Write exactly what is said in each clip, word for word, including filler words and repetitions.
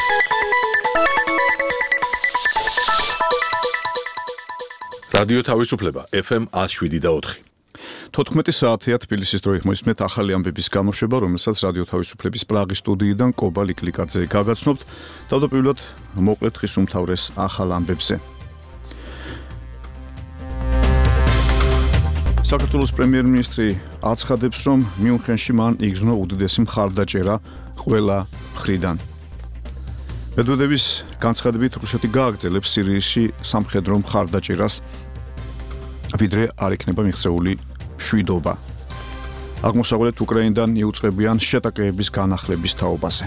რადიო თავისუფლება ეფ ემ one oh seven და four. თოთხმეტი საათია თბილისის დროით მოისმენთ ახალი ამბების გამოშვება, რომელსაც რადიო თავისუფლების პრაღის სტუდიიდან კობა ლიკლიკაძე გაგაცნობთ. თავდაპირველად მოკლედ ხის უმთავრეს ახალ ამბებზე. საქართველოს პრემიერ-მინისტრი აცხადებს, რომ მიუნხენში მან იგრძნო უდიდესი მხარდაჭერა ყველა მხრიდან. მედვედევის განცხადებით რუსეთი გააგრძელებს სირიაში სამხედრო მხარდაჭერას, ვიდრე არ იქნება მიღწეული შვიდობა. აღმოსავლეთ უკრაინიდან იუწყებიან შეტაკებების განახლების თაობაზე.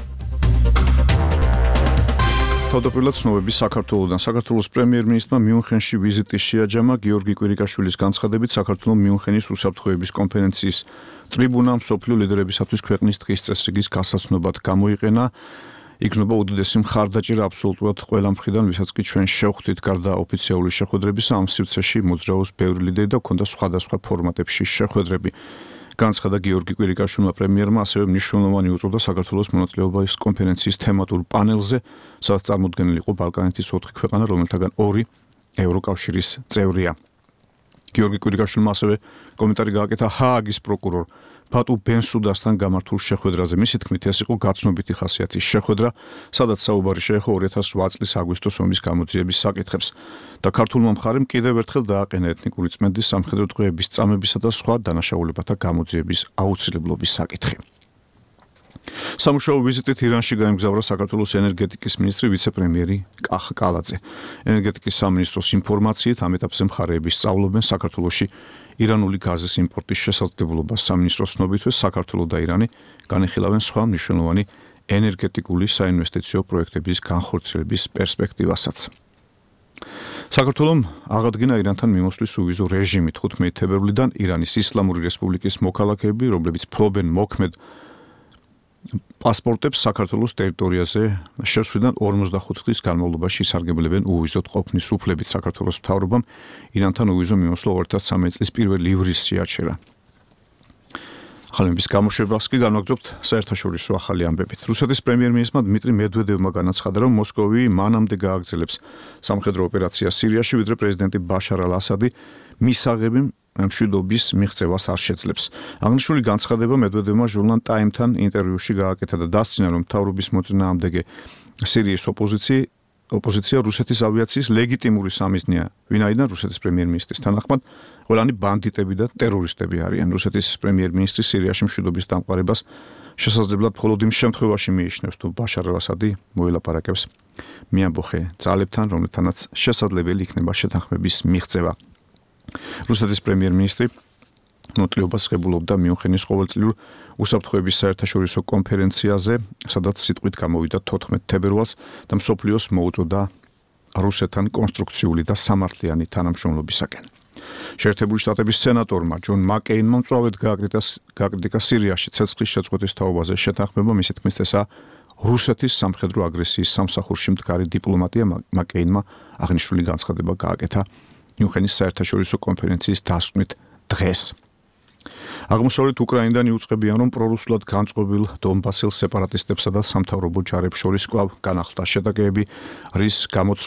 თავდაპირველად ცნობები საქართველოსთან. საქართველოს პრემიერ-მინისტრმა მიუნხენში ვიზიტი შეაჯამა. გიორგი კვირიკაშვილის განცხადებით, საქართველოს მიუნხენის უსაფრთხოების კონფერენციის ტრიბუნა მსოფლიო ლიდერებისათვის ქვეყნის დღის წესრიგის გასაცნობად გამოიყენა. იგრძნობა უდიდესი მხარდაჭერა აბსოლუტურად ყველა მხრიდან, ვისაც კი ჩვენ შევხვდით გარდა ოფიციალური შეხვედრებისა, ამ სივრცეში მოძრაობს ბევრი ლიდერი და ჰქონდა სხვადასხვა ფორმატებში შეხვედრები. განცხადა გიორგი კვირიკაშვილმა პრემიერმა, ასევე მნიშვნელოვანი უწოდა საქართველოს მონაწილეობის კონფერენციის თემატურ პანელზე, სადაც წარმოდგენილი იყო ბალკანეთის ოთხი ქვეყანა, რომელთაგან ორი ევროკავშირის წევრია. გიორგი კვირიკაშვილმა ასევე კომენტარი გააკეთა ჰააგის პროკურორ ფატუ ბენსუდასთან გამართულ შეხვედრაზე. მისი თქმით, ეს იყო გაცნობიტი ხასიათის შეხვედრა, სადაც საუბარი შეეხო ორი ათას რვა წლის აგვისტოს ომის გამოძიების საკითხებს და ქართულმა მხარემ კიდევ ერთხელ დააყენა ეთნიკური წმენდის, სამხედრო ტყვეების წამებისა და სხვა დანაშაულებათა გამოძიების აუცილებლობის საკითხი. სამუშაო ვიზიტით ირანში გაემგზავრა საქართველოს ენერგეტიკის მინისტრი ვიცე-პრემიერი კახ კალაძე. ენერგეტიკის სამინისტროს ინფორმაციით, ამ ეტაპზე მხარეები სწავლობენ საქართველოში ირანული გაზის იმპორტის შესაძლებლობას. სამინისტროს ცნობითვე საქართველოს და ირანი განეხილავენ სხვა მნიშვნელოვანი ენერგეტიკული საინვესტიციო პროექტების განხორციელების პერსპექტივასაც. საქართველომ აღადგინა ირანთან მიმოსვლის უვიზო რეჟიმი. თხუთმეტი თებერვლიდან ირანის ისლამური რესპუბლიკის მოქალაქეები, რომლებიც ფლობენ მოქმედ პასპორტებს საქართველოს ტერიტორიაზე შესვლიდან ორმოცდახუთი დღის განმავლობაში ისარგებლებენ უვიზოდ ყოფნის უფლებით. საქართველოს მთავრობამ ირანთან უვიზო მიმოსვლა ორი ათას ცხრამეტი წლის პირველი ივლისში აჩერა. ახალების გამოშვებას კი განვაგრძობთ საერთაშორისო ახალი ამბებით. რუსეთის პრემიერ-მინისტრმა დმიტრი მედვედევმა განაცხადა, რომ მოსკოვი მანამდე გააგრძელებს სამხედრო ოპერაციას სირიაში, ვიდრე პრეზიდენტი ბაშარ ალ-ასადი მისაღები მშვიდობის მიღწევას არ შეძლებს. აღნიშნული განცხადება მედვედევმა ჟურნალ Time-თან ინტერვიუში გააკეთა და დასცინა, რომ მთავრობის მოწინააღმდეგე სირიის ოპოზიცია ოპოზიცია რუსეთის ავიაციის ლეგიტიმური სამიზნეა, ვინაიდან რუსეთის პრემიერ-მინისტრის თანახმად ყველანი ბანდიტები და ტერორისტები არიან. რუსეთის პრემიერ-მინისტრი სირიაში მშვიდობის დამყარებას შესაძლებლად მხოლოდ იმ შემთხვევაში მიიჩნევს, თუ ბაშარ ალ-ასადი მოელაპარაკებს მეამბოხე ძალებთან, რომლეთანაც შესაძლებელი იქნება შეთანხმების მიღწევა. რუსეთის პრემიერ-მინისტრი ნოტიობას ღებულობდა მიუნხენის ყოველწლიურ უსაფრთხოების საერთაშორისო კონფერენციაზე, სადაც სიტყვით გამოვიდა თოთხმეტ თებერვალს და მსოფლიოს მოუწოდა რუსეთთან კონსტრუქციული და სამართლიანი თანამშრომლობისაკენ. შეერთებული შტატების სენატორმა ჯონ მაკეინმა მწვავედ გააკრიტიკა სირიაში ცეცხლის შეწყვეტის თაობაზე შეთანხმება. მისი თქმით, ესაა რუსეთის სამხედრო აგრესიის სამსახურში მდგარი დიპლომატია. მაკეინმა აღნიშნული განცხადება გააკეთა მიუნხენის საერთაშორისო კონფერენციის დასკვნით დღეს. აღმოსავლეთ უკრაინიდან იუწყებიან, რომ პრორუსულად განწყობილ დონბასელ სეპარატისტებსა და სამთავრობო ჯარებს შორის კვლავ განახლდა შეტაკებები, რის გამოც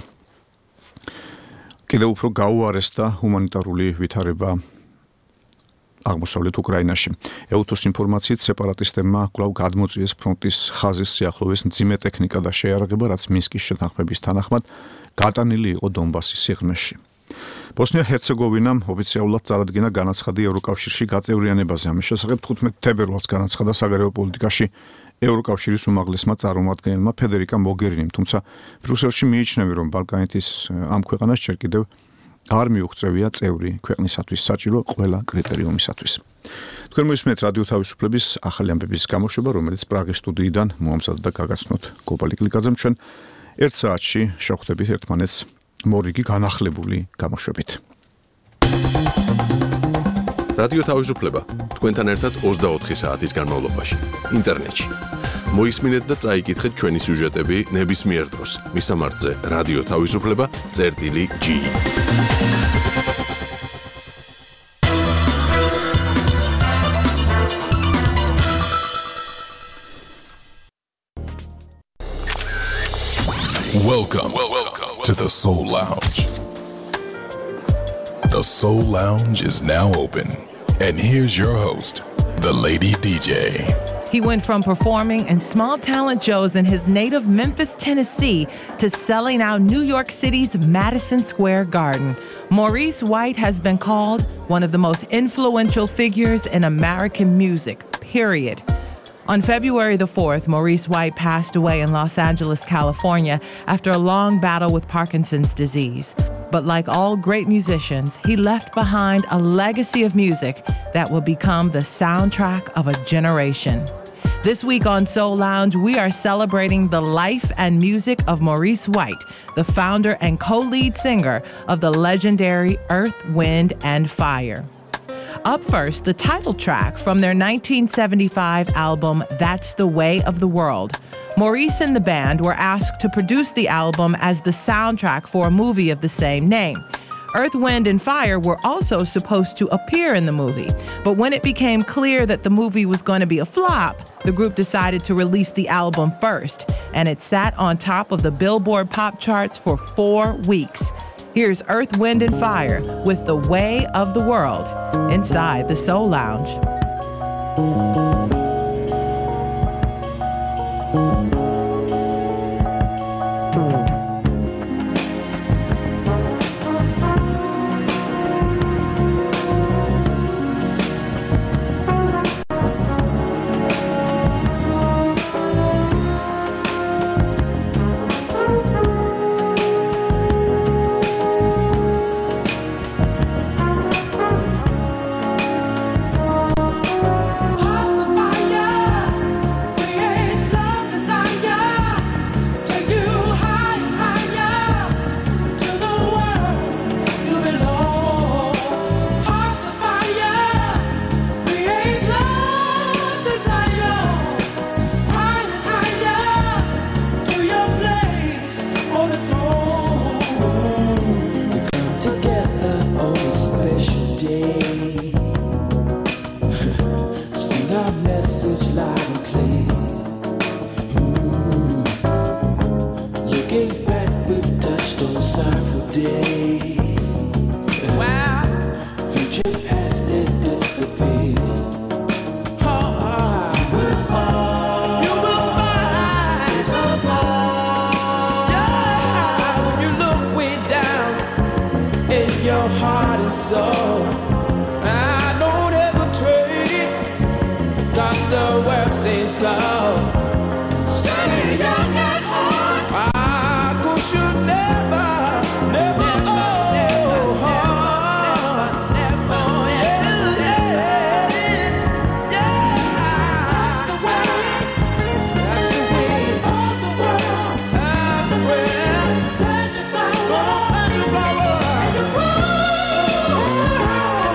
კიდევ უფრო გაუარესდა ჰუმანიტარული ვითარება აღმოსავლეთ უკრაინაში. ეუთოს ინფორმაციით, სეპარატისტებმა კვლავ გადმოწიეს ფრონტის ხაზის სიახლოვეს მძიმე ტექნიკა და შეიარაღება, რაც მინსკის შეთანხმების თანახმად გატანილი იყო დონბასის სიღრმეში. ბოსნია-ჰერცეგოვინამ ოფიციალურად წარადგინა განაცხადი ევროკავშირში გაწევრიანებაზე. ამის შესახებ თხუთმეტი თებერვალს განაცხადა საგარეო პოლიტიკაში ევროკავშირის უმაღლესმა წარმომადგენელმა ფედერიკა მოგერინიმ, თუმცა ბრიუსელში მიიჩნევი, რომ ბალკანეთის ამ ქვეყანას ჯერ კიდევ არ მიუღწევია წევრი ქვეყნისათვის საჭირო ყველა კრიტერიუმისათვის. თქვენ მოისმენთ რადიო თავისუფლების ახალი ამბების გამოშვება, რომელიც პრაღის სტუდიიდან მოამზადდა და გაგაცნოთ კობა ლიკლიკაძემ. ჩვენ ერთ საათში შევხვდებით ერთმანეთს მორიგი განახლებული გამოშვებით. რადიო თავისუფლება თქვენთან ერთად ოცდაოთხი საათის განმავლობაში ინტერნეტში. მოისმინეთ და წაიკითხეთ ჩვენი სიუჟეტები ნებისმიერ დროს. მისამართზე რადიო თავისუფლება წერტილი ჯი. Welcome, welcome to the Soul Lounge. The Soul Lounge is now open. And here's your host, the Lady D J. He went from performing in small talent shows in his native Memphis, Tennessee, to selling out New York City's Madison Square Garden. Maurice White has been called one of the most influential figures in American music, period. On February the fourth, Maurice White passed away in Los Angeles, California, after a long battle with Parkinson's disease. But like all great musicians, he left behind a legacy of music that will become the soundtrack of a generation. This week on Soul Lounge, we are celebrating the life and music of Maurice White, the founder and co-lead singer of the legendary Earth, Wind and Fire. Up first, the title track from their nineteen seventy-five album, That's the Way of the World. Maurice and the band were asked to produce the album as the soundtrack for a movie of the same name. Earth, Wind and Fire were also supposed to appear in the movie, but when it became clear that the movie was going to be a flop, the group decided to release the album first, and it sat on top of the Billboard pop charts for four weeks. Here's Earth, Wind and Fire with The Way of the World inside the Soul Lounge. Oh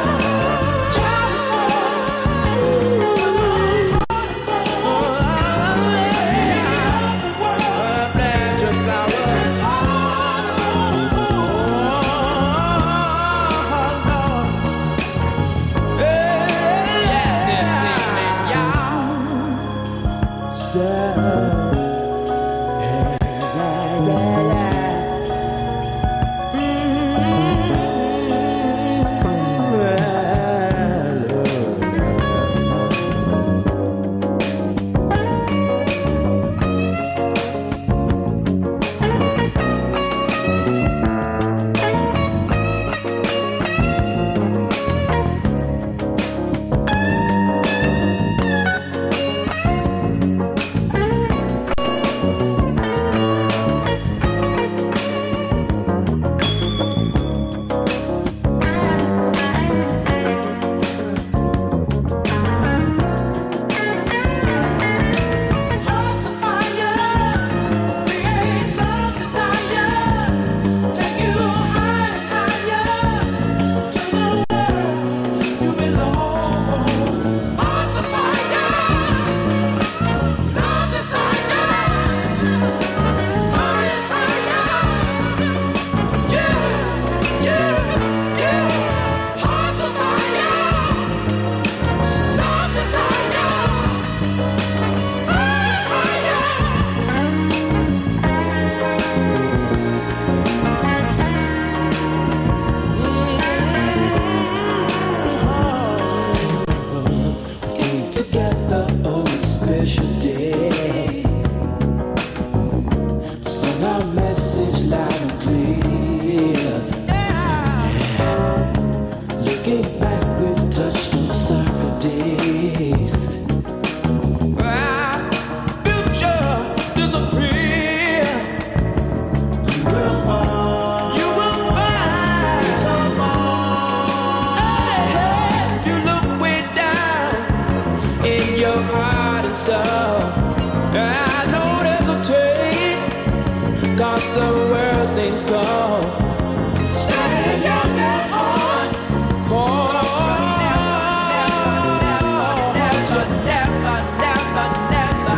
whilst the world seems cold. Stay young at heart. Cold. Never, never, never, never.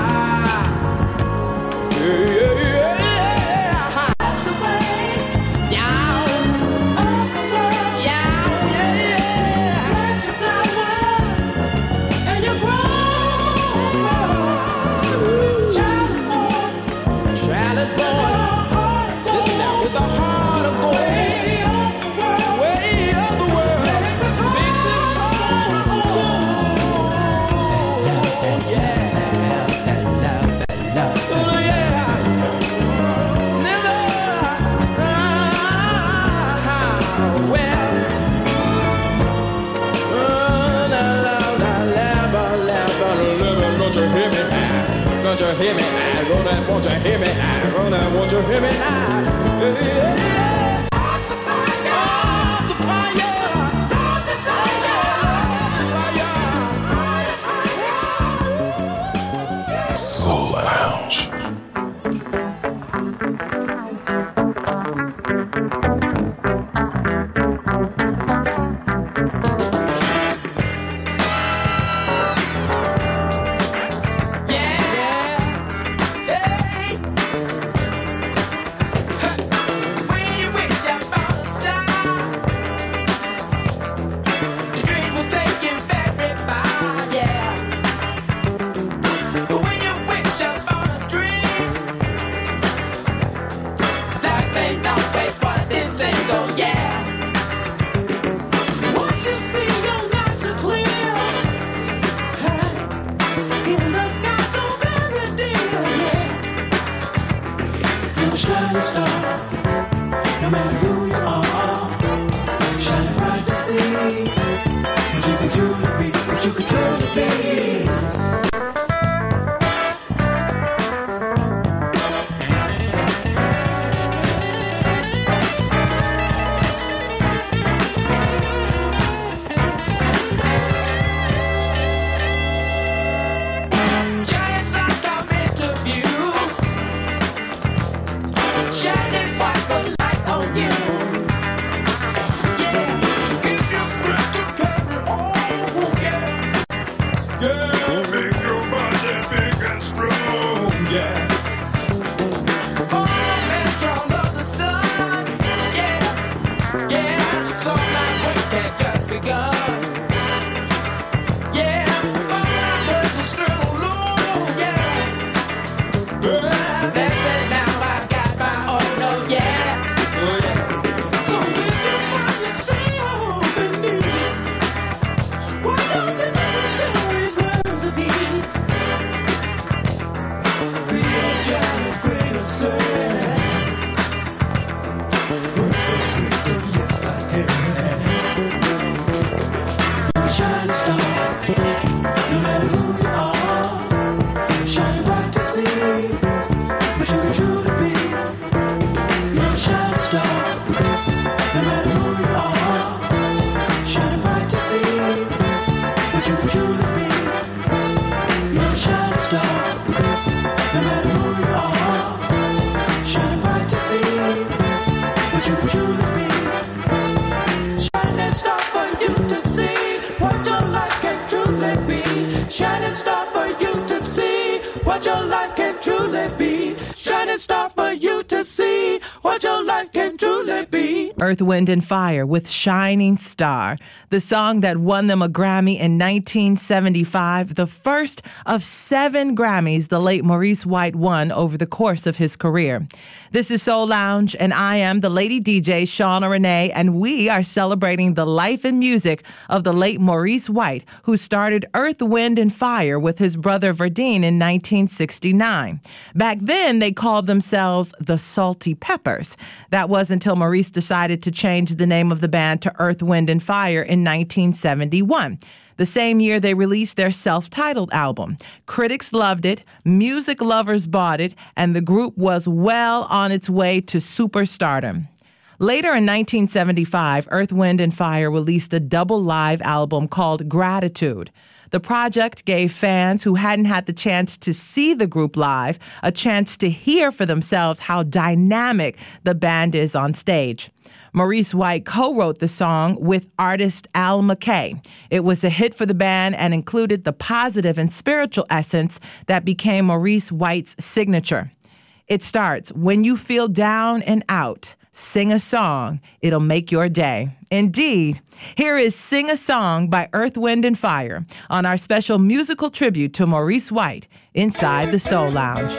Yeah, yeah, yeah. That's the way. Yeah. Of the world. Yeah, yeah, yeah. Plant your flowers and you grow. Child is born. Child is born. Listen now, with the heart of gold. Way of the world. Way of the world. Makes us whole. Makes us whole. Yeah. Love, love, love. Oh, yeah. Never. Ah, well. Oh, la, la, la, la, la, la, la, la, don't you hear me now? Don't you hear me now? Go there, won't you hear me now? Go there, won't you hear me now? Yeah, yeah, yeah. Hearts of fire. Hearts of fire. Love desire. Desire. Soul Lounge. Shining star, no matter who you are, shining bright to see what you can truly be, what you can truly be. Giants like I'm into view. Shining spotlight on you. Yeah, give your strength to carry on. Yeah, yeah, make your body big and strong. Yeah. Oh, control of the sun. Yeah, yeah. So my work had just begun. Yeah, my life is still low. Yeah, yeah. That's it now. I got my own. Oh yeah. Oh yeah. So if you find yourself in need, why don't you listen to his words of heat? Be a giant grain of sand. Words of wisdom, yes I can. You're a shining star, no matter who you are, shining bright to see what you can truly be. You're a shining star, no matter who you are, shining bright to see what you can truly be. You're a shining star, no matter who you are, shining bright to see what you can truly be. Shining star for you to see what your life can truly be. Shining star for you to see what your life can truly be. Shining star for you to see what your life can truly be. Earth, Wind and Fire with Shining Star, the song that won them a Grammy in nineteen seventy-five, the first of seven Grammys the late Maurice White won over the course of his career. This is Soul Lounge, and I am the Lady D J, Shauna Renee, and we are celebrating the life and music of the late Maurice White, who started Earth, Wind and Fire with his brother Verdine in nineteen sixty-nine. Back then, they called themselves the Salty Peppers. That was until Maurice decided to change the name of the band to Earth, Wind and Fire in nineteen seventy-one. The same year, they released their self-titled album. Critics loved it, music lovers bought it, and the group was well on its way to superstardom. Later in nineteen seventy-five, Earth, Wind and Fire released a double live album called Gratitude. The project gave fans who hadn't had the chance to see the group live a chance to hear for themselves how dynamic the band is on stage. Maurice White co-wrote the song with artist Al McKay. It was a hit for the band and included the positive and spiritual essence that became Maurice White's signature. It starts, "When you feel down and out, sing a song, it'll make your day." Indeed, here is Sing a Song by Earth, Wind and Fire on our special musical tribute to Maurice White inside the Soul Lounge.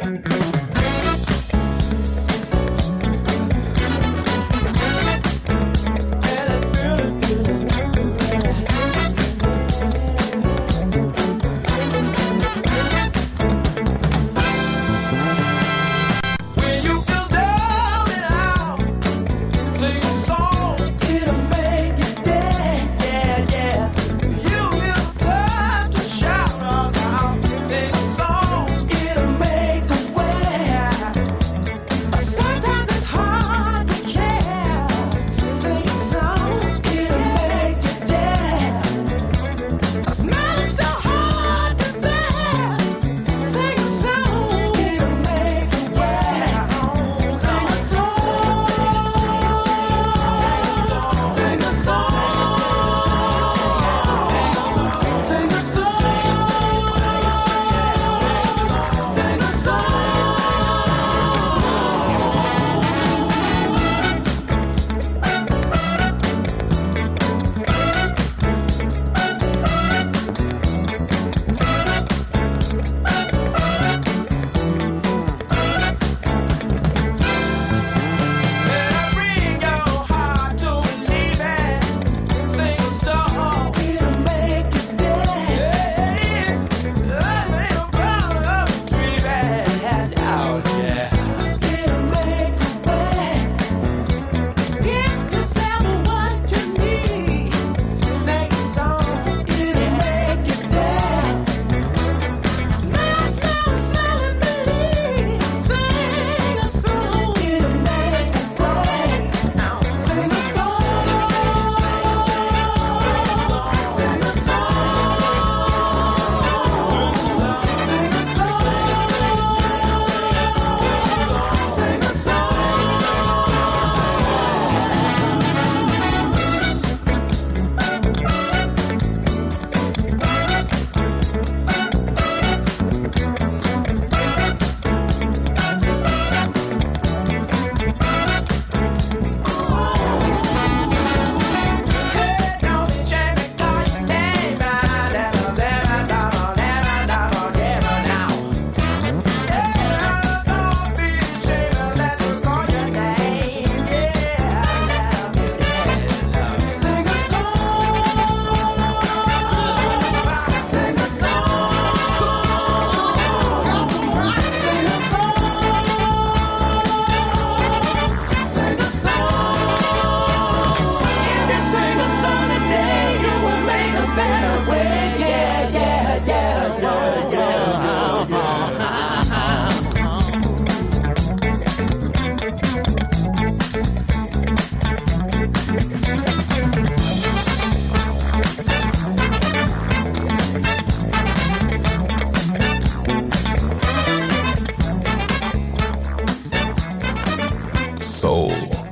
Soul.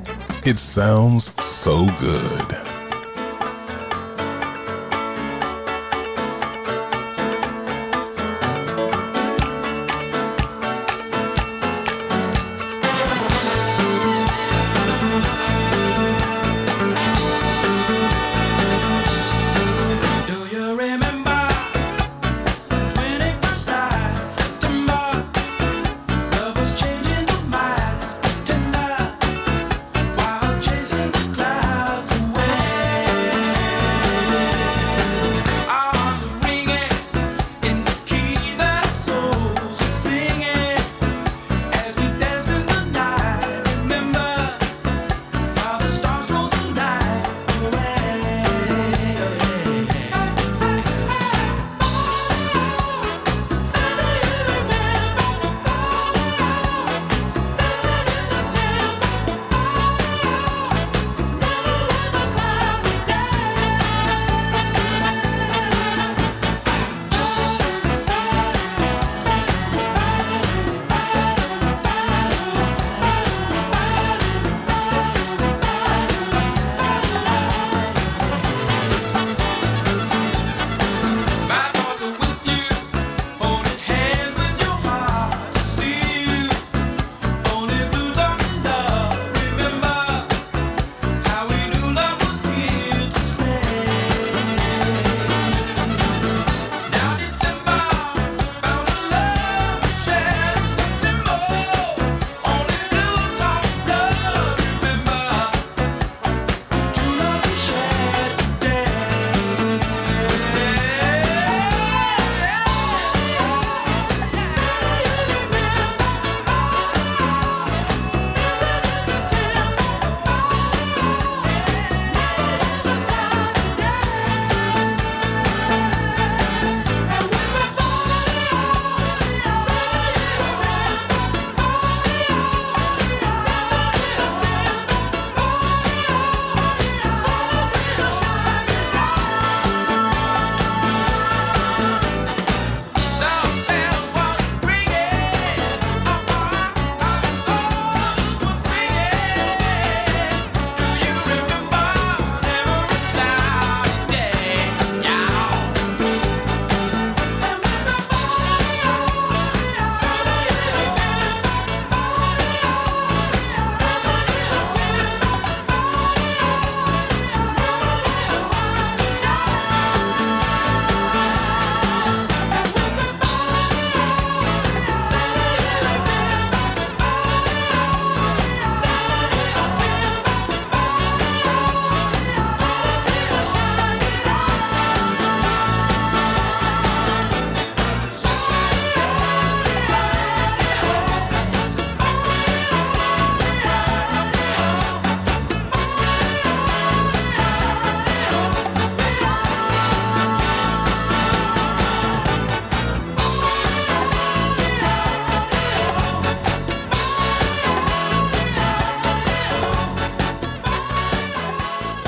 It sounds so good. Chasing the clouds away.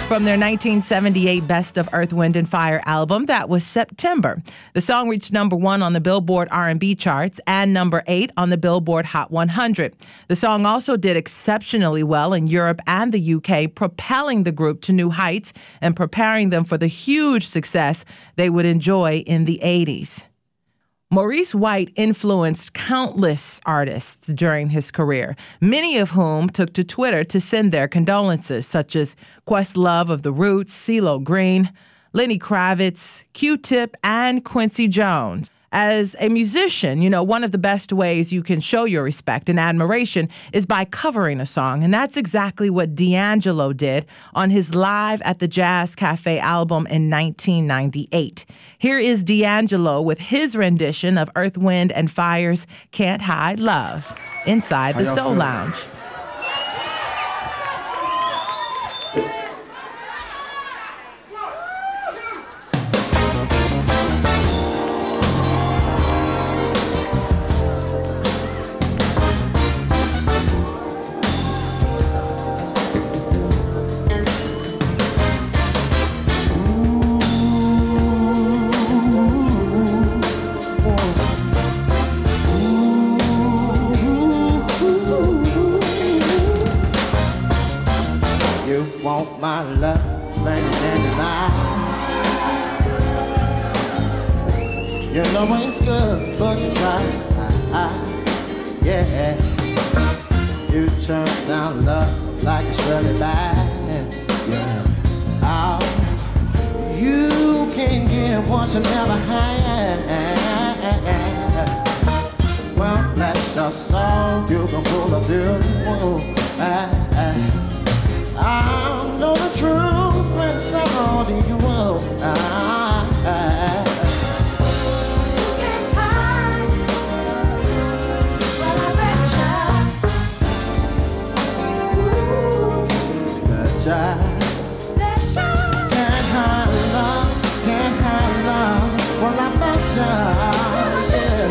from their nineteen seventy-eight Best of Earth, Wind and Fire album. That was September. The song reached number one on the Billboard R and B charts and number eight on the Billboard Hot one hundred. The song also did exceptionally well in Europe and the U K, propelling the group to new heights and preparing them for the huge success they would enjoy in the eighties. Maurice White influenced countless artists during his career, many of whom took to Twitter to send their condolences, such as Questlove of The Roots, CeeLo Green, Lenny Kravitz, Q-Tip, and Quincy Jones. As a musician, you know, one of the best ways you can show your respect and admiration is by covering a song, and that's exactly what D'Angelo did on his Live at the Jazz Cafe album in nineteen ninety-eight. Here is D'Angelo with his rendition of Earth, Wind and Fire's Can't Hide Love inside the Soul Lounge. My love, and you can't deny. You know it's good, but you try. Yeah, you turn down love like it's really bad. Yeah, oh, you can get what you never had. Well, bless your soul, you can fool a few. I know the truth, and so do you. I, I, you can't hide, but I bet ya, betcha, can't hide love, can't hide love. Well, I bet ya, yeah.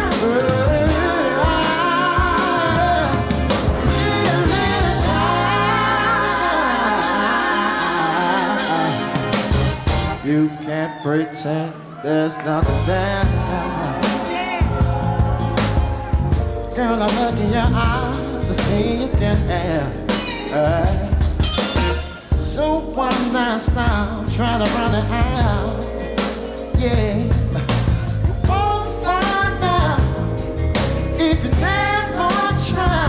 You can't pretend there's nothing there. Girl, I look in your eyes to see you there. Uh, so one night now, try to run it out. Yeah, you won't find out if you never try.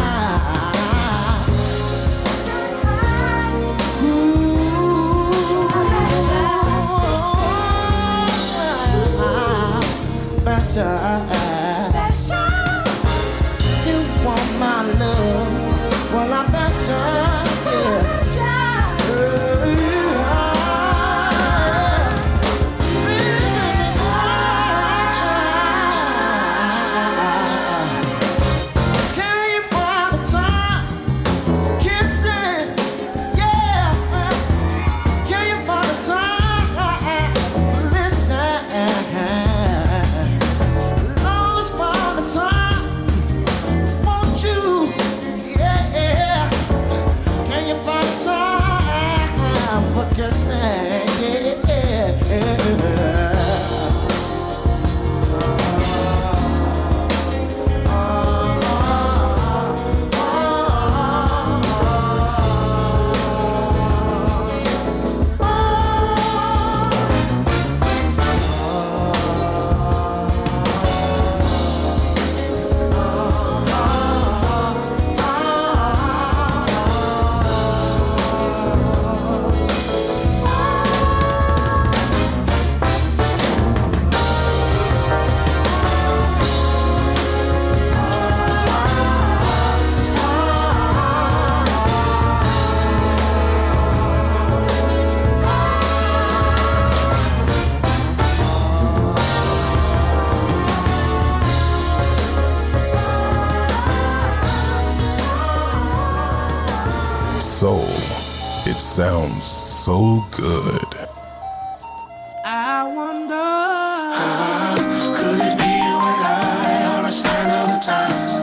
Betcha, betcha, you want my love? Well, I betcha, yeah. Betcha. Can you find the time for kissing? Yeah. Can you find the time for listening? Soul. It sounds so good. I wonder, uh, could it be you and I are a sign of the times?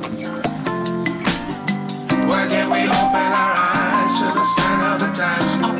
Why can't we open our eyes to the sign of the times?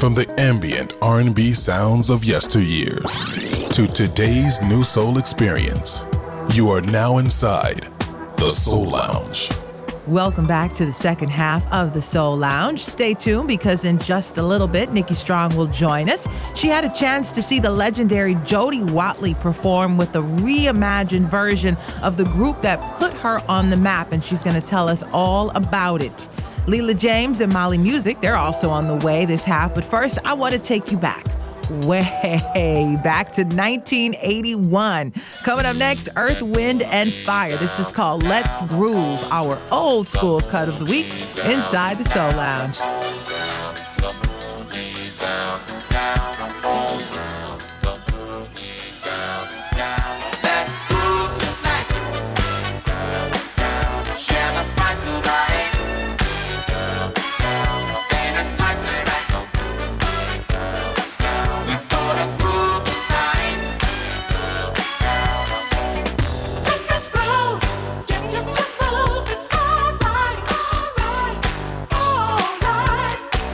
From the ambient R and B sounds of yesteryears to today's new soul experience, you are now inside the Soul Lounge. Welcome back to the second half of the Soul Lounge. Stay tuned because in just a little bit, Nikki Strong will join us. She had a chance to see the legendary Jody Watley perform with a reimagined version of the group that put her on the map, and she's going to tell us all about it. Leela James and Mali Music, they're also on the way this half, but first, I want to take you back. Way back to nineteen eighty-one. Coming up next, Earth, Wind, and Fire. This is called Let's Groove, our old school cut of the week inside the Soul Lounge. Get you to move, it's all right, all right, all right.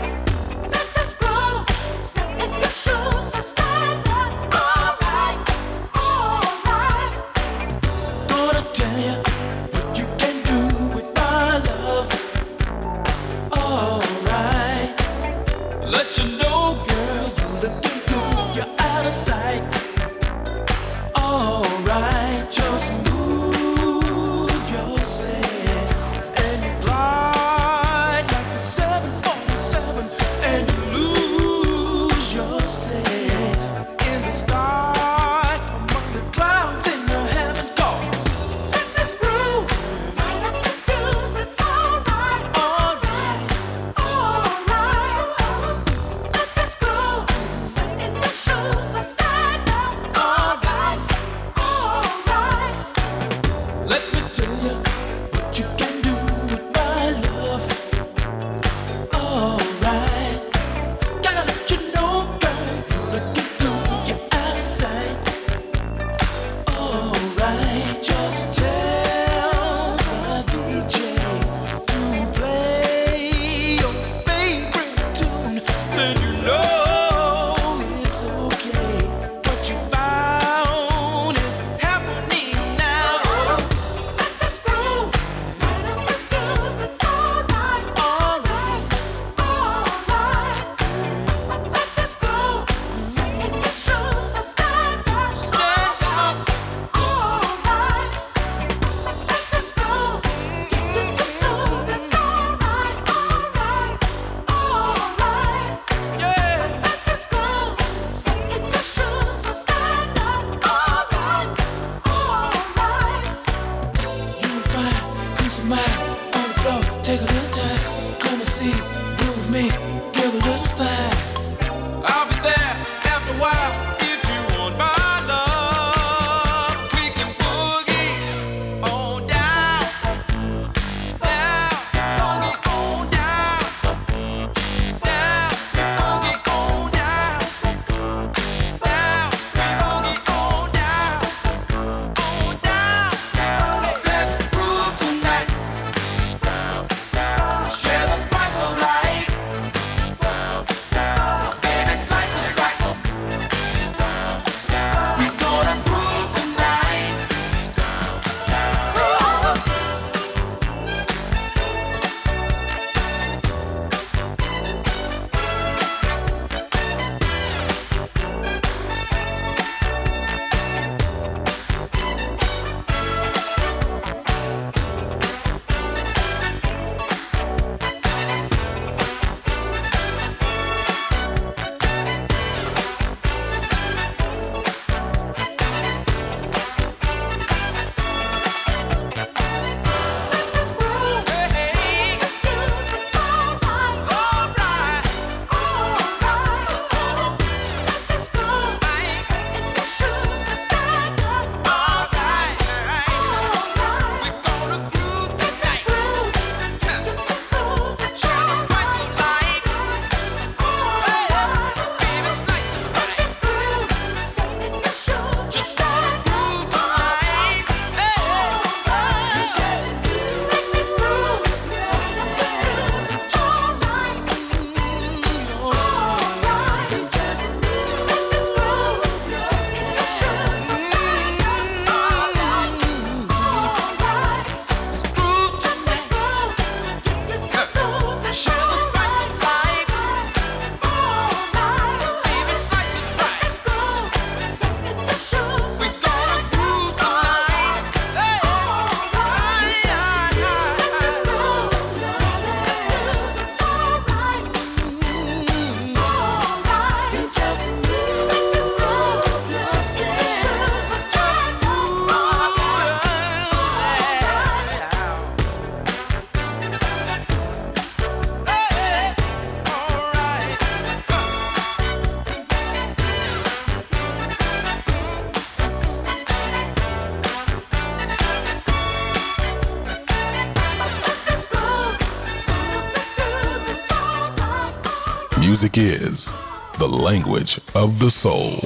Music is the language of the soul.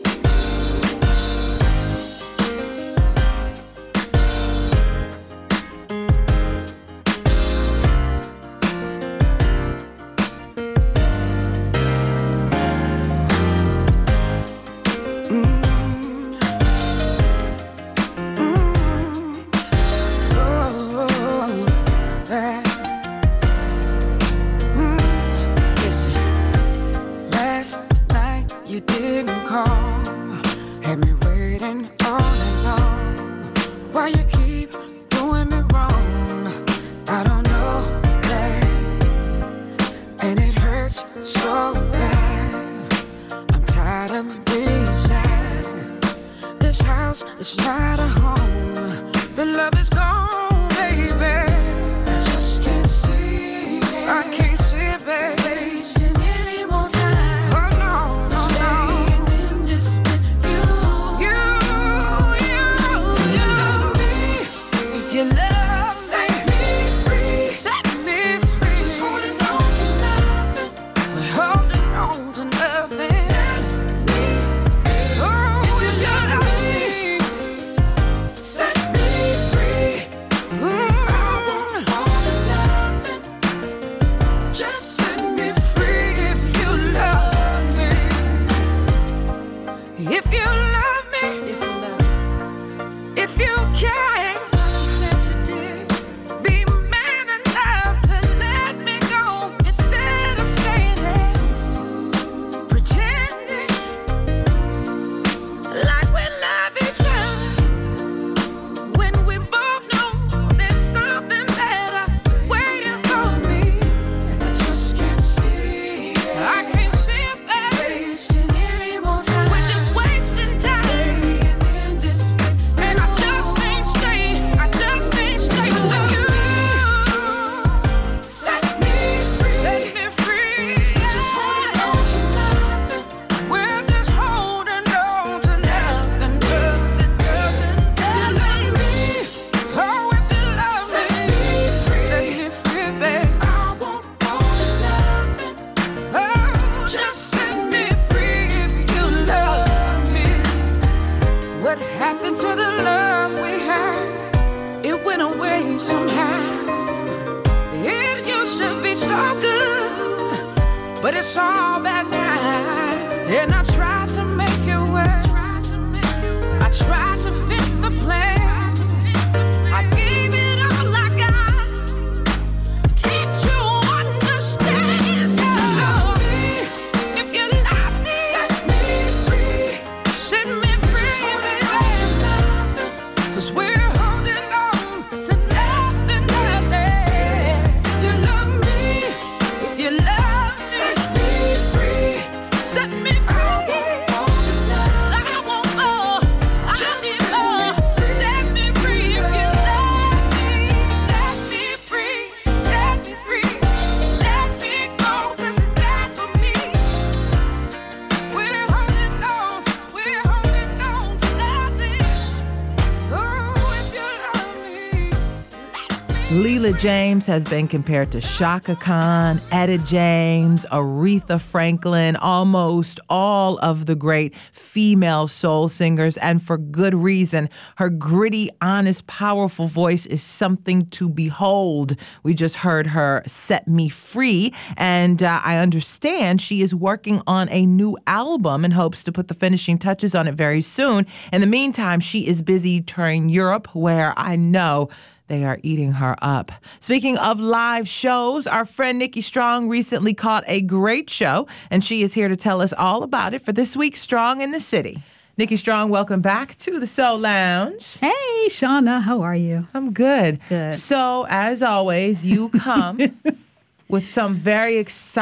Leela James has been compared to Chaka Khan, Etta James, Aretha Franklin, almost all of the great female soul singers, and for good reason. Her gritty, honest, powerful voice is something to behold. We just heard her Set Me Free, and uh, I understand she is working on a new album and hopes to put the finishing touches on it very soon. In the meantime, she is busy touring Europe, where I know they are eating her up. Speaking of live shows, our friend Nikki Strong recently caught a great show, and she is here to tell us all about it for this week's Strong in the City. Nikki Strong, welcome back to the Soul Lounge. Hey, Shauna, how are you? I'm good. Good. So, as always, you come with some very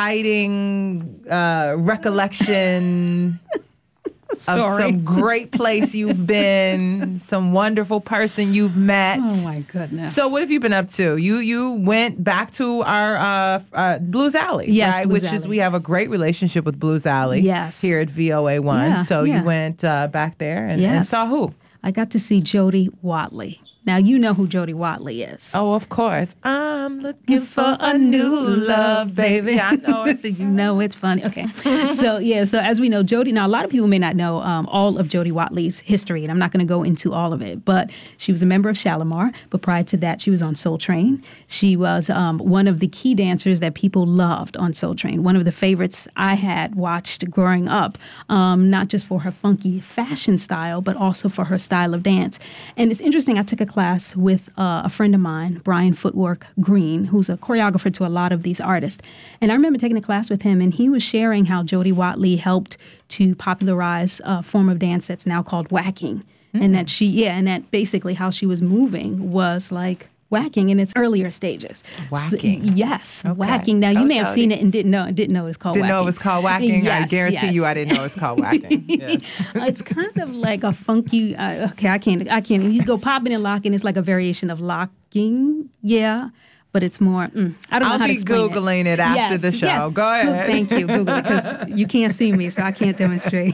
exciting uh, recollection Story. of some great place you've been, some wonderful person you've met. Oh, my goodness. So what have you been up to? You you went back to our uh, uh, Blues Alley, Yes, right? Blues Which is, Alley. we have a great relationship with Blues Alley Yes. here at V O A one. Yeah, so yeah. you went uh, back there and, and Yes. saw who? I got to see Jody Watley. Now, you know who Jody Watley is. Oh, of course. I'm looking for a new love, baby. I know it. You know it's funny. Okay. So, yeah, so as we know, Jody, now a lot of people may not know um, all of Jody Watley's history, and I'm not going to go into all of it, but she was a member of Shalimar, but prior to that, she was on Soul Train. She was um, one of the key dancers that people loved on Soul Train, one of the favorites I had watched growing up, um, not just for her funky fashion style, but also for her style of dance. And it's interesting, I took a class with uh, a friend of mine, Brian Footwork Green, who's a choreographer to a lot of these artists. And I remember taking a class with him, and he was sharing how Jody Watley helped to popularize a form of dance that's now called whacking. Mm-hmm. And that she, yeah, and that basically how she was moving was like whacking in its earlier stages. Whacking. So, yes, okay. whacking. Now, you oh, may have Jody. seen it and didn't know didn't know it was called didn't whacking. Didn't know it was called whacking? Yes, I guarantee yes. you I didn't know it was called whacking. Yes. It's kind of like a funky, uh, okay, I can't, I can't. You go popping and locking, it's like a variation of locking, yeah. But it's more, mm, I don't know I'll how to be explain Googling it, it after yes, the show. Yes. Go ahead. Thank you, Google it, because you can't see me, so I can't demonstrate.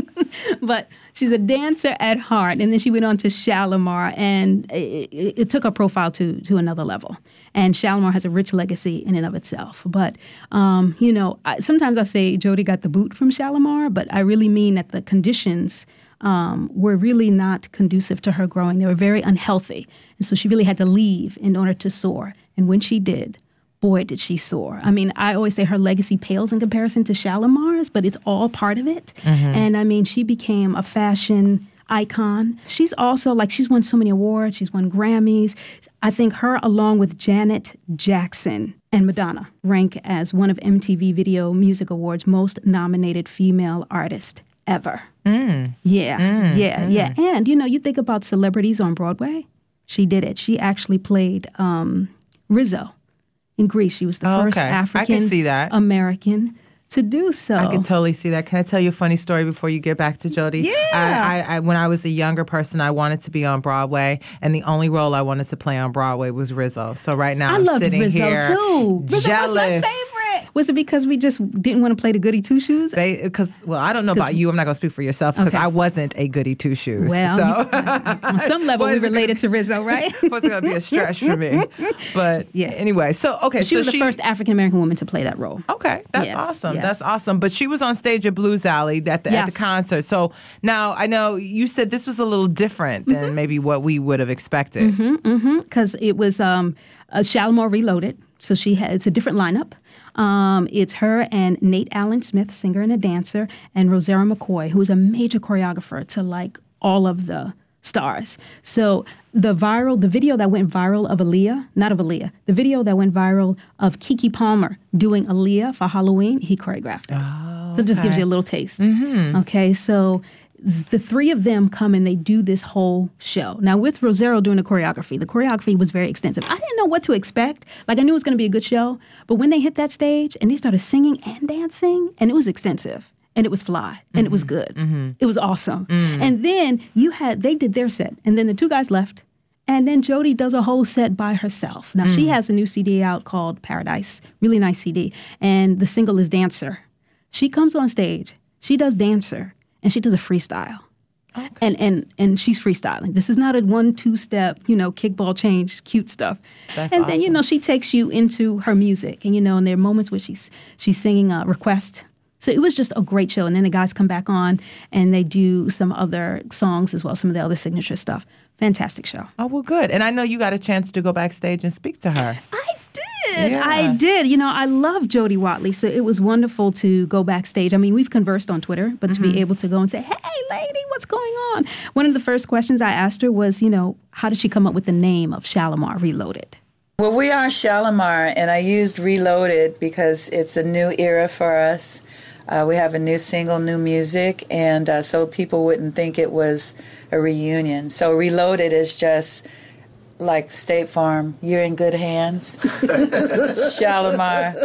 But she's a dancer at heart, and then she went on to Shalimar, and it, it, it took her profile to to another level. And Shalimar has a rich legacy in and of itself. But, um, you know, I, sometimes I say Jody got the boot from Shalimar, but I really mean that the conditions Um, were really not conducive to her growing. They were very unhealthy. And so she really had to leave in order to soar. And when she did, boy, did she soar. I mean, I always say her legacy pales in comparison to Shalimar's, but it's all part of it. Mm-hmm. And I mean, she became a fashion icon. She's also, like, she's won so many awards. She's won Grammys. I think her, along with Janet Jackson and Madonna, rank as one of M T V Video Music Awards' most nominated female artists ever. Mm. Yeah, mm, yeah, mm. yeah. And, you know, you think about celebrities on Broadway. She did it. She actually played um, Rizzo in Grease. She was the oh, first okay. African American to do so. I can totally see that. Can I tell you a funny story before you get back to Jody? Yeah. I, I, I, when I was a younger person, I wanted to be on Broadway, and the only role I wanted to play on Broadway was Rizzo. So right now I I'm loved sitting Rizzo here too. jealous. Rizzo was my favorite. Was it because we just didn't want to play the goody two shoes? Because, well, I don't know about you. I'm not going to speak for yourself because okay. I wasn't a goody two shoes. Well, so. on some level, we related to Rizzo, right? Wasn't going to be a stretch for me. But yeah, anyway. So, okay. She so was the she, first African American woman to play that role. Okay. That's yes, awesome. yes. That's awesome. But she was on stage at Blues Alley at the, yes. at the concert. So now I know you said this was a little different than mm-hmm. maybe what we would have expected. Mm-hmm, mm-hmm. Because it was um, a Shalimar Reloaded. So she had, it's a different lineup. Um, it's her and Nate Allen Smith, singer and a dancer, and Rosera McCoy, who is a major choreographer to like all of the stars. So the viral, the video that went viral of Aaliyah, not of Aaliyah, the video that went viral of Keke Palmer doing Aaliyah for Halloween, he choreographed it. Oh, so it just okay. gives you a little taste. Mm-hmm. Okay, so the three of them come and they do this whole show. Now, with Rosero doing the choreography, the choreography was very extensive. I didn't know what to expect. Like, I knew it was going to be a good show. But when they hit that stage and they started singing and dancing, and it was extensive, and it was fly, and mm-hmm. it was good. Mm-hmm. It was awesome. Mm-hmm. And then you had, they did their set, and then the two guys left. And then Jody does a whole set by herself. Now, mm. she has a new C D out called Paradise, really nice C D. And the single is Dancer. She comes on stage, she does Dancer, and she does a freestyle. Okay. And and and she's freestyling. This is not a one, two step, you know, kickball change, cute stuff. That's and awesome. then, you know, she takes you into her music. And, you know, and there are moments where she's she's singing a request. So it was just a great show. And then the guys come back on and they do some other songs as well, some of the other signature stuff. Fantastic show. Oh, well, good. And I know you got a chance to go backstage and speak to her. I did. Yeah. I did. You know, I love Jody Watley, so it was wonderful to go backstage. I mean, we've conversed on Twitter, but mm-hmm. to be able to go and say, hey, lady, what's going on? One of the first questions I asked her was, you know, how did she come up with the name of Shalimar Reloaded? Well, we are Shalimar, and I used Reloaded because it's a new era for us. Uh, we have a new single, new music, and uh, so people wouldn't think it was a reunion. So Reloaded is just like State Farm. You're in good hands. Shalimar,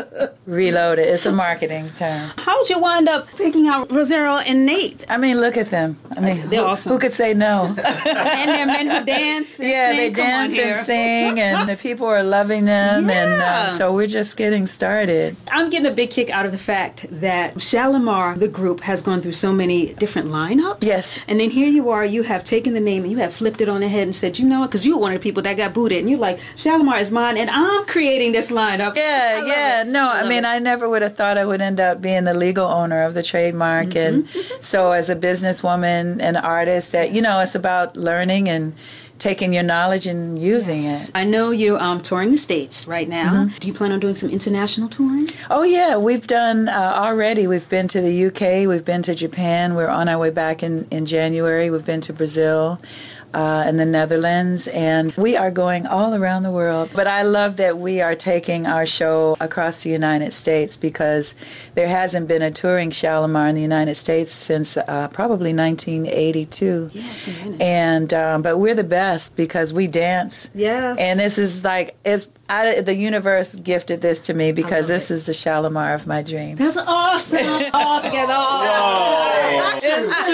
Reloaded. It's a marketing term. How'd you wind up picking out Rosero and Nate? I mean, look at them. I mean, They're who, awesome. who could say no? And they're men who dance. And Yeah, sing. they Come on dance here. and sing, and the people are loving them, and Yeah. uh, so we're just getting started. I'm getting a big kick out of the fact that Shalimar, the group, has gone through so many different lineups. Yes. And then here you are, you have taken the name and you have flipped it on the head and said, you know what, because you were one of the people that got booted, and you're like, Shalimar is mine, and I'm creating this lineup. I Yeah, love yeah. it. No, I I love mean, it. I never would have thought I would end up being the legal owner of the trademark. Mm-hmm. And so, as a businesswoman and artist, that, you know, it's about learning and taking your knowledge and using Yes. it. I know you're um, touring the States right now. Mm-hmm. Do you plan on doing some international touring? Oh, yeah. We've done uh, already. We've been to the U K. We've been to Japan. We're on our way back in, in January. We've been to Brazil. Uh, and the Netherlands, and we are going all around the world. But I love that we are taking our show across the United States, because there hasn't been a touring Shalimar in the United States since uh, probably nineteen eighty-two. Yeah, it's been a minute. And um, but we're the best because we dance. Yes. And this is like it's I, the universe gifted this to me because love this it. is the Shalimar of my dreams. That's awesome. All together. Oh. It's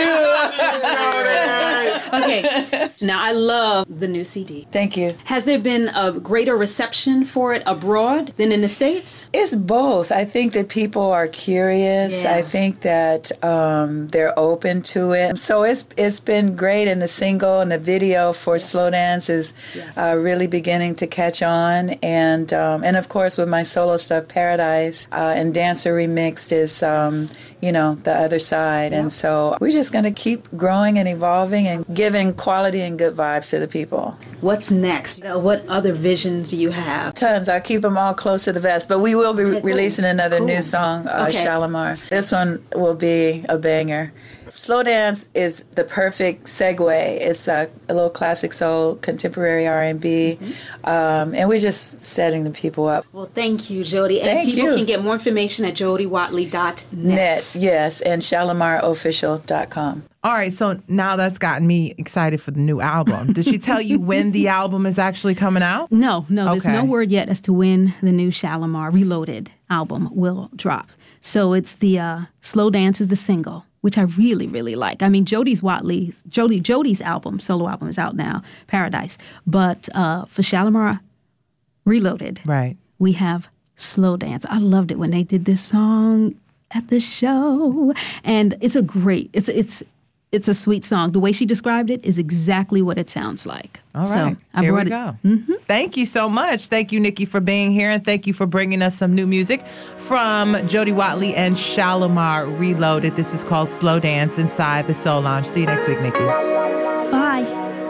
true. Okay. Now, I love the new C D. Thank you. Has there been a greater reception for it abroad than in the States? It's both. I think that people are curious. Yeah. I think that um, they're open to it. So it's it's been great, and the single and the video for Slow Dance is Yes. uh, really beginning to catch on. And um, and of course with my solo stuff, Paradise uh, and Dancer Remixed is um, you know, the other side. And so we're just going to keep growing and evolving and giving quality and good vibes to the people. What's next? Uh, What other visions do you have? Tons. I'll keep them all close to the vest. But we will be Okay, cool. releasing another Cool. new song, uh, Okay. Shalimar. This one will be a banger. Slow Dance is the perfect segue. It's a, a little classic soul, contemporary R and B, Mm-hmm. um, and we're just setting the people up. Well, thank you, Jody. And Thank people you. can get more information at jody watley dot net. Net, yes, and shalimar official dot com. All right, so now that's gotten me excited for the new album. Did she tell you when the album is actually coming out? No, no, there's Okay. no word yet as to when the new Shalimar Reloaded album will drop. So it's the uh, Slow Dance is the single, which I really, really like. I mean, Jody's Watley's Jody Jody's album, solo album, is out now, Paradise. But uh, for Shalimar Reloaded, Right. we have Slow Dance. I loved it when they did this song at the show, and it's a great. It's it's. It's a sweet song. The way she described it is exactly what it sounds like. All so right, I here we brought go. it. Thank you so much. Thank you, Nikki, for being here, and thank you for bringing us some new music from Jody Watley and Shalimar Reloaded. This is called Slow Dance inside the Soul Lounge. See you next week, Nikki. Bye.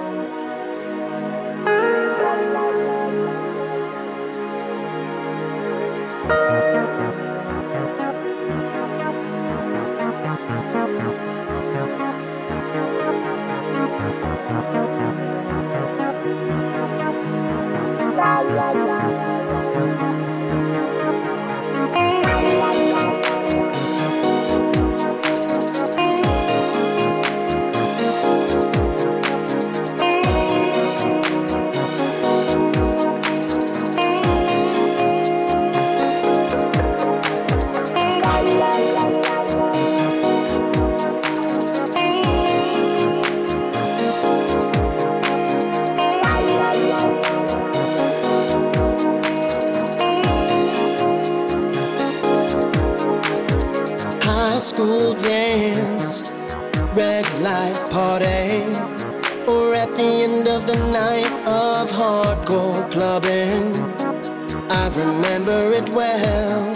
High school dance, red light party, or at the end of the night of hardcore clubbing. I remember it well.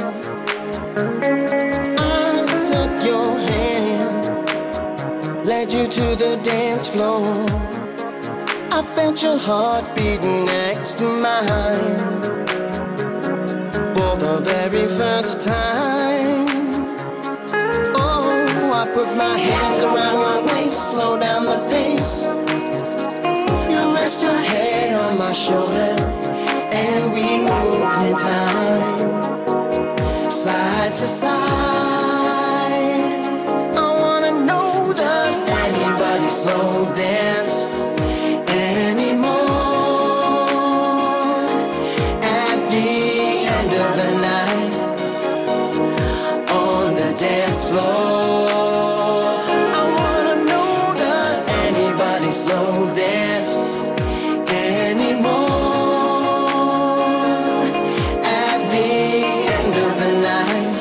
I took your hand, led you to the dance floor. I felt your heart beating next to mine for the very first time. Oh, I put my hands around your waist, slow down the pace. You rest your head on my shoulder, and we moved in time, side to side. I wanna know, does anybody slow dance anymore? At the end of the night, floor. I wanna know, does anybody slow dance anymore? At the end of the night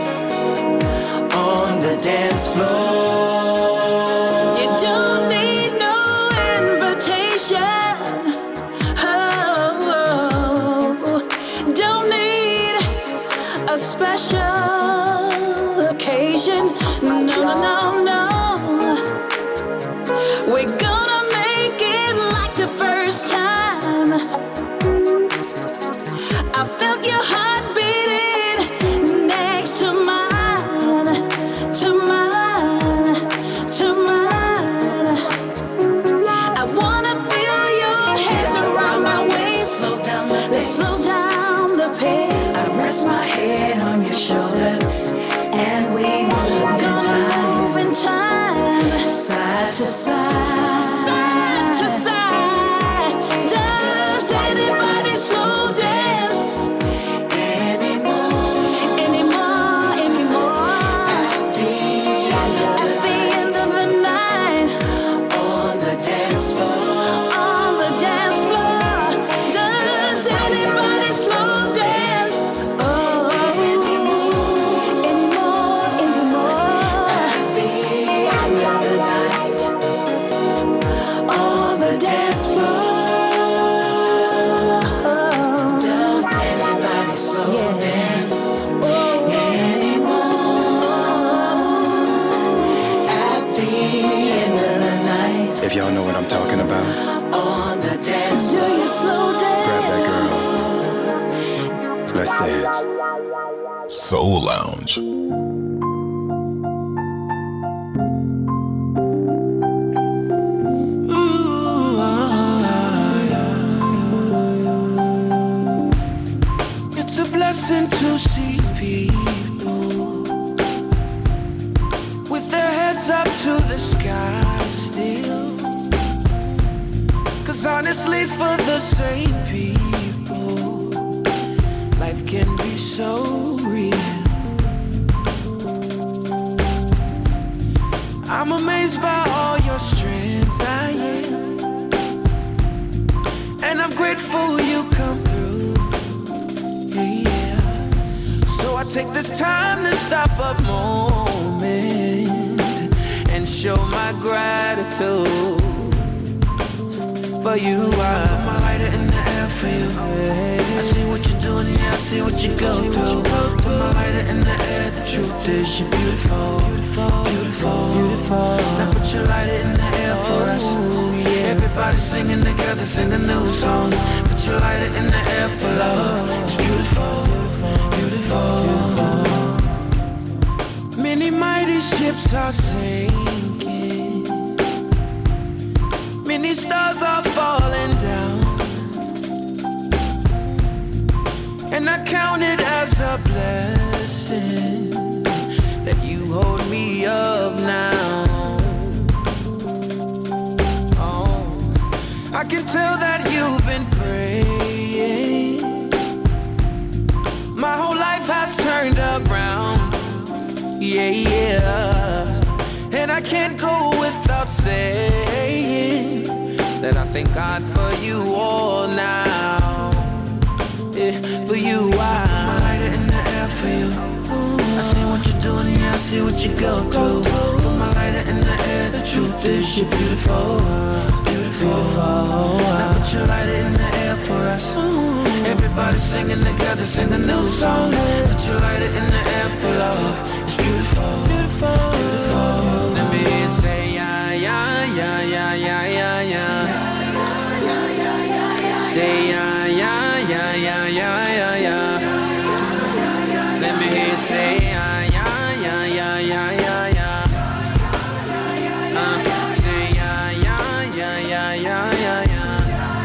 on the dance floor. You don't need no invitation. Oh, don't need a special occasion. No, no, no, no. We're gonna make it like the first time. I felt your heart beating next to mine, to mine, to mine. I wanna feel your hands around my waist. Slow down the Let's slow down the pace. I rest my head on your shoulder and we move in Gonna time, move in time, side to side. side to side. Does anybody slow dance Anymore. anymore, anymore? At the end of At the end of the night, on the dance floor. on the dance floor, does anybody slow dance? Oh, anymore, anymore. At the end of the night on the dance floor. Does anybody slow dance anymore? At the end of the night If y'all know what I'm talking about, on the dance Do floor. you slow grab that dance? girl. Let's dance. Soul Lounge. It's a blessing to see people with their heads up to the sky still. Cause honestly, for the same people, life can be so real. I'm amazed by all your strength, I am. And I'm grateful you come through. Yeah. So I take this time to stop a moment and show my gratitude for you. I put my lighter in the air for you. I see what you're doing, yeah, I see what you go through. Put my lighter in the air, the truth is you're beautiful, beautiful, beautiful, beautiful. Now put your lighter in the air for us. Everybody singing together, sing a new song. Put your lighter in the air for love. It's beautiful, beautiful, beautiful. Many mighty ships are sinking. Many stars are falling down. And I count it as a blessing that you hold me up now. Oh, I can tell that you've been praying. My whole life has turned around. Yeah, yeah. And I can't go without saying that I thank God for you all now. Yeah, for you, I put my lighter in the air for you. I see what you're doing, yeah, I see what you go through. Put my lighter in the air, the truth is you're beautiful, beautiful. Now put your lighter in the air for us. Everybody singing together, sing a new song. Put your lighter in the air for love. It's beautiful, beautiful, beautiful. Let me hear you say yeah, yeah, yeah, yeah, yeah, yeah, yeah. Say yeah, yeah, yeah, yeah, yeah, yeah, yeah. Let me hear you say yeah, yeah, yeah, yeah, yeah, yeah, yeah. Uh, say yeah, yeah, yeah, yeah, yeah, yeah, yeah.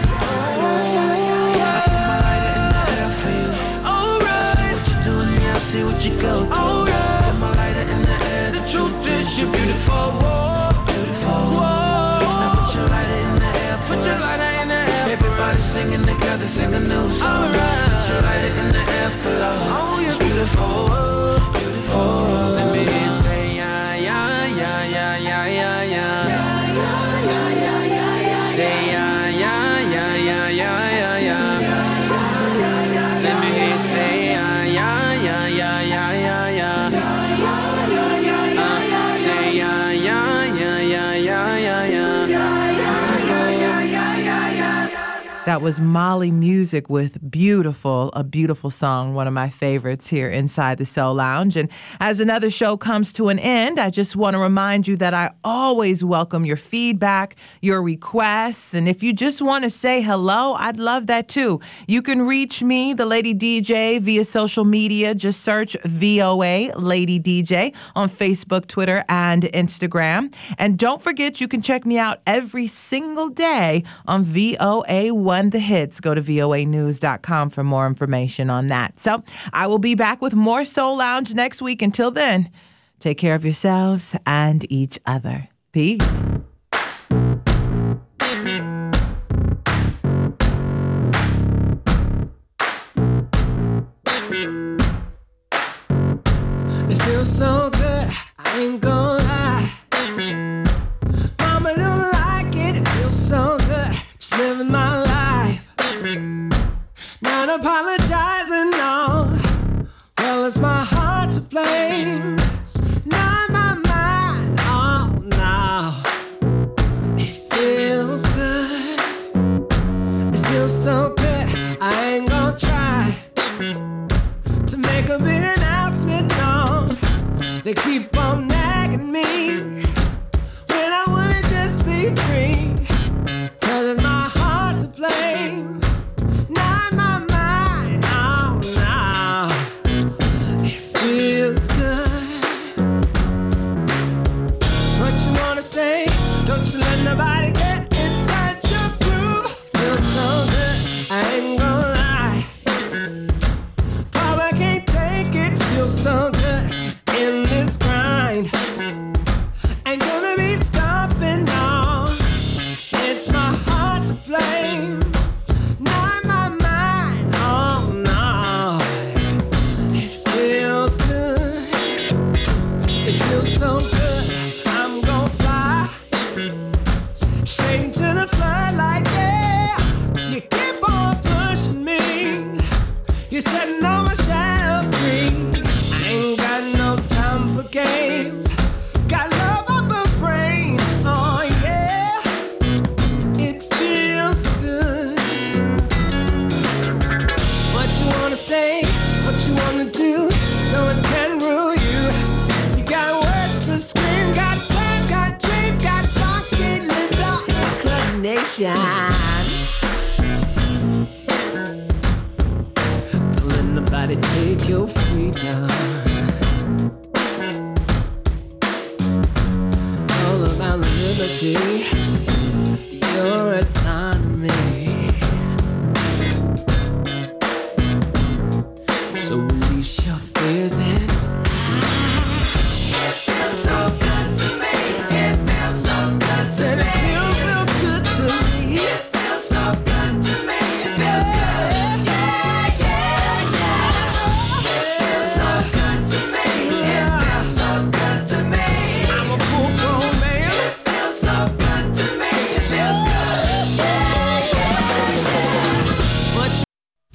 See what you go through. Oh, yeah. Put my lighter in the air. The truth is you're beautiful, whoa, beautiful. Whoa. Now put your lighter in the air. Put your lighter in the air. Everybody singing together, sing a new song. All right. Put your lighter in the air for love. Oh, it's beautiful, beautiful. Let me hear you say That was Molly Music with Beautiful, a beautiful song, one of my favorites here inside the Soul Lounge. And as another show comes to an end, I just want to remind you that I always welcome your feedback, your requests. And if you just want to say hello, I'd love that too. You can reach me, the Lady D J, via social media. Just search V O A Lady D J on Facebook, Twitter, and Instagram. And don't forget, you can check me out every single day on V O A one The Hits. Go to V O A news dot com for more information on that. So I will be back with more Soul Lounge next week. Until then, take care of yourselves and each other. Peace. It feels so good, I ain't gonna lie. Mama don't like it, it feels so good, just living my life. Not apologizing, no. Well, it's my heart to blame, not my mind, oh no. It feels good, it feels so good, I ain't gonna try to make a big announcement, no. They keep on nagging me when I wanna just be free. Cause it's my heart to blame, not my mind, oh no. It feels good. What you wanna say? Don't you let nobody get inside your groove. Feels so good, I ain't gonna lie. Probably can't take it, feels so good in this grind. Ain't gonna be stopping, no. It's my heart to blame, not my mind, oh no. It feels good, it feels so good, I'm gonna fly straight into the floodlight, yeah. You keep on pushing me, you're setting all my shadows free. I ain't got no time for games, got love on the brain, oh yeah. It feels good. What you wanna say, what you wanna do, no one can rule you. You got words to scream, got plans, got dreams, got funky little inclination. Don't let nobody take your freedom. All about liberty, your autonomy. So release your fears and it feels so good to me. It feels so good to me. It feels real good to me. It feels so good to me. It feels good. Yeah, yeah, yeah. It feels so good to me. It feels so good to me. I'm a full grown man. It feels so good to me. It feels good. Yeah, yeah. What you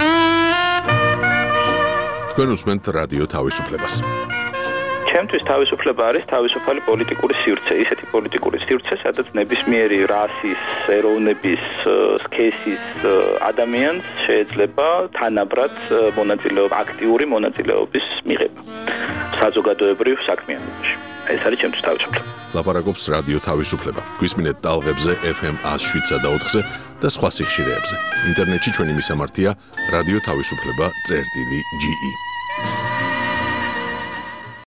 თქვენ უსმენთ რადიო თავისუფლებას. ჩემთვის თავისუფლება არის თავისუფალი პოლიტიკური სივრცე, ისეთი პოლიტიკური სივრცე, სადაც ნებისმიერი რასის, ეროვნების, სქესის ადამიანს შეიძლება თანაბრად მონაწილეობა, აქტიური მონაწილეობის მიღება საზოგადოებრივ საქმიანობაში. ეს არის ჩემთვის თავისუფლება. ლაპარაკობს რადიო თავისუფლება. გვისმინეთ ტალღებზე F M one oh seven და ოთხზე და სხვა სიხშირეებზე. ინტერნეტში ჩვენი მისამართია რადიო თავისუფლება წერტილი G E.